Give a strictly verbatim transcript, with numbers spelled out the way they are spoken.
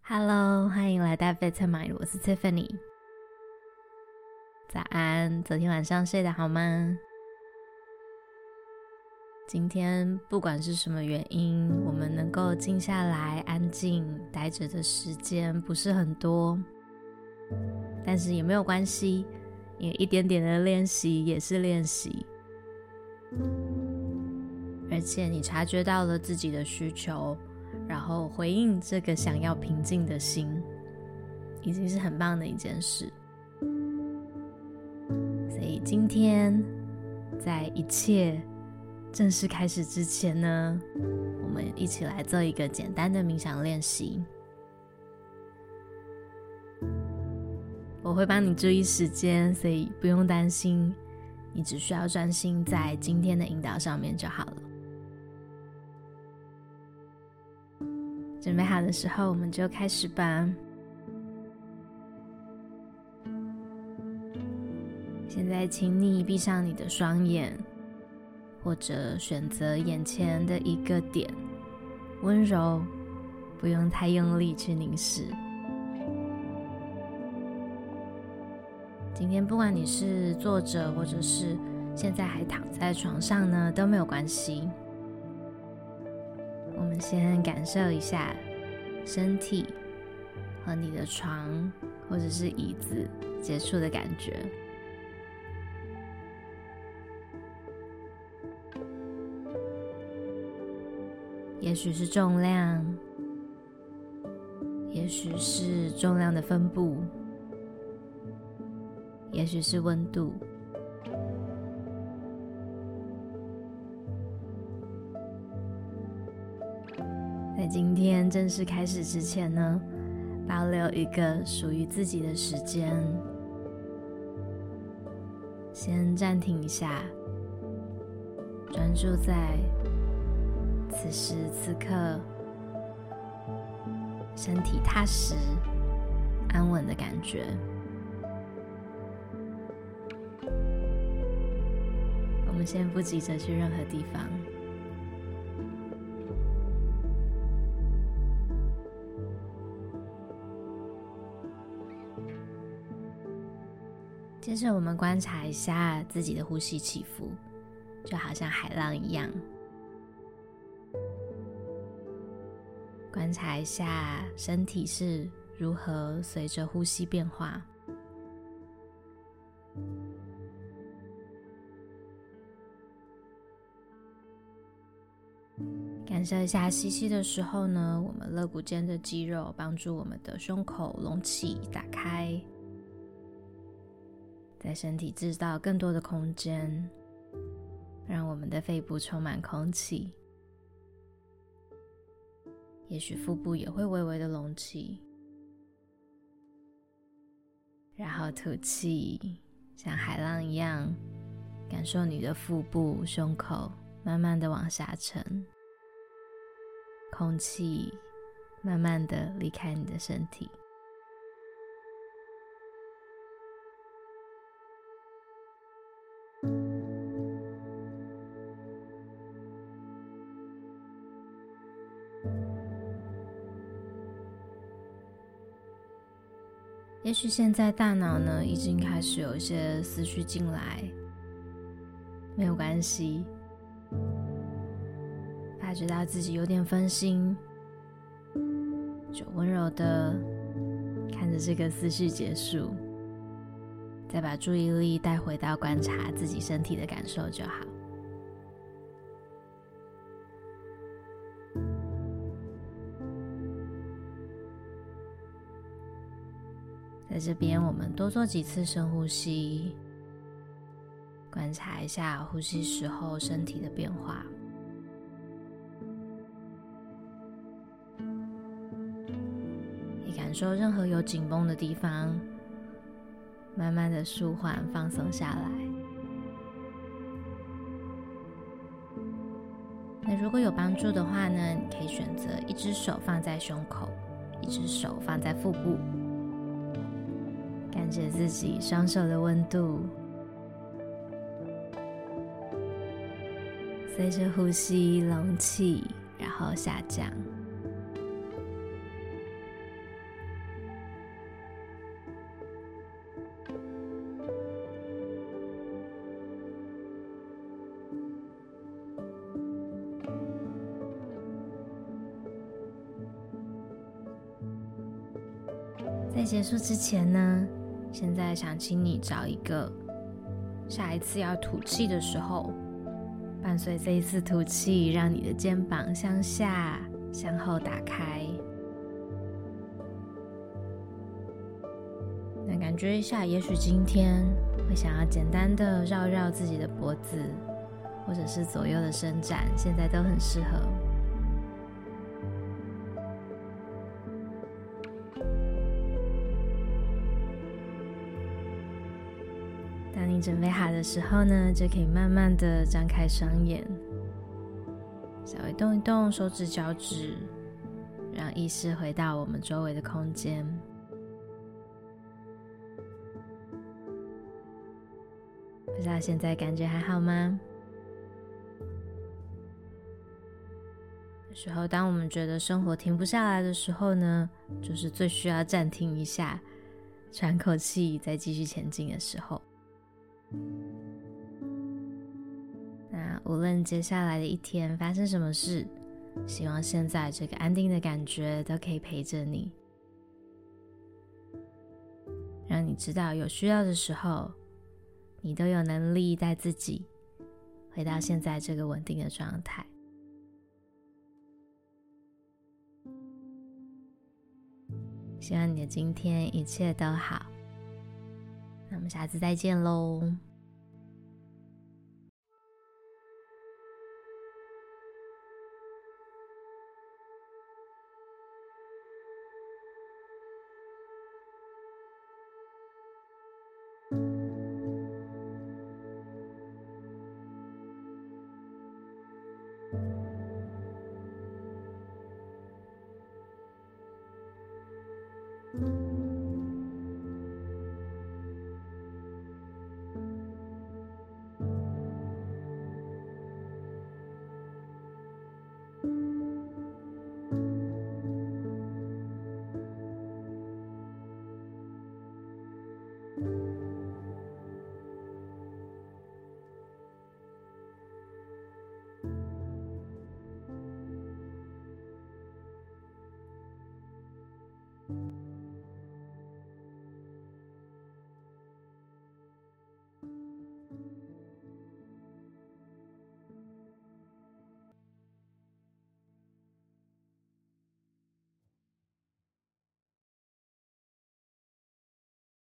Hello， 欢迎来到 Better Mind， 我是 Tiffany。早安，昨天晚上睡得好吗？今天不管是什么原因，我们能够静下来安静待着的时间不是很多，但是也没有关系，因为一点点的练习也是练习。而且你察觉到了自己的需求，然后回应这个想要平静的心，已经是很棒的一件事。所以今天在一切正式开始之前呢，我们一起来做一个简单的冥想练习。我会帮你注意时间，所以不用担心，你只需要专心在今天的引导上面就好了。准备好的时候，我们就开始吧。现在请你闭上你的双眼，或者选择眼前的一个点，温柔，不用太用力去凝视。今天不管你是坐着，或者是现在还躺在床上呢，都没有关系。我们先感受一下身体和你的床或者是椅子接触的感觉。也许是重量，也许是重量的分布，也许是温度。在今天正式开始之前呢，保留一个属于自己的时间，先暂停一下，专注在此时此刻身体踏实安稳的感觉。我们先不急着去任何地方，接着我们观察一下自己的呼吸起伏，就好像海浪一样。观察一下身体是如何随着呼吸变化。感受一下吸气的时候呢，我们肋骨间的肌肉帮助我们的胸口隆起打开，在身体制造更多的空间，让我们的肺部充满空气。也许腹部也会微微的隆起，然后吐气，像海浪一样，感受你的腹部、胸口慢慢的往下沉，空气慢慢的离开你的身体。也许现在大脑呢已经开始有一些思绪进来，没有关系，发觉到自己有点分心，就温柔的看着这个思绪结束，再把注意力带回到观察自己身体的感受就好。在这边我们多做几次深呼吸，观察一下呼吸时候身体的变化。也感受任何有紧绷的地方慢慢的舒缓放松下来。那如果有帮助的话呢，你可以选择一只手放在胸口，一只手放在腹部，感觉自己双手的温度，随着呼吸隆起，然后下降。 在结束之前呢，现在想请你找一个下一次要吐气的时候，伴随这一次吐气，让你的肩膀向下向后打开。那感觉一下，也许今天会想要简单的绕绕自己的脖子，或者是左右的伸展，现在都很适合。当你准备好的时候呢，就可以慢慢的张开双眼，稍微动一动手指脚趾，让意识回到我们周围的空间。不知道现在感觉还好吗？有时候当我们觉得生活停不下来的时候呢，就是最需要暂停一下，喘口气再继续前进的时候。那无论接下来的一天发生什么事，希望现在这个安定的感觉都可以陪着你，让你知道有需要的时候，你都有能力带自己回到现在这个稳定的状态。希望你的今天一切都好，那我们下次再见咯。